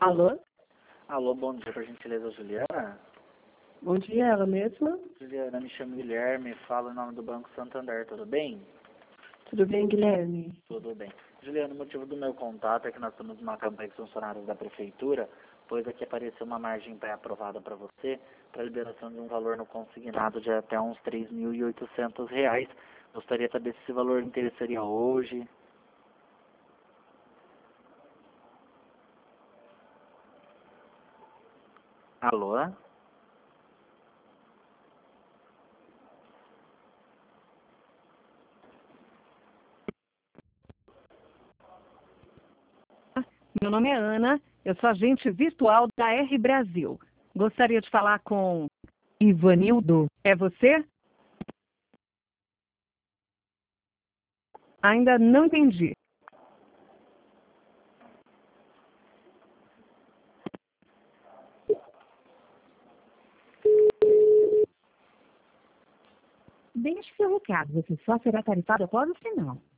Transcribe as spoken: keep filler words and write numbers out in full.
Alô? Alô, bom dia, por gentileza, Juliana. Bom dia, ela mesma? Juliana, me chamo Guilherme, falo em nome do Banco Santander, tudo bem? Tudo bem, Guilherme? Tudo bem. Juliana, o motivo do meu contato é que nós temos uma campanha com os funcionários da Prefeitura, pois aqui apareceu uma margem pré-aprovada para você, para liberação de um valor no consignado de até uns três mil e oitocentos reais. Gostaria de saber se esse valor interessaria hoje. Alô? Meu nome é Ana, eu sou agente virtual da R Brasil. Gostaria de falar com Ivanildo. É você? Ainda não entendi. Deixe seu recado, você só será tarifado após o final.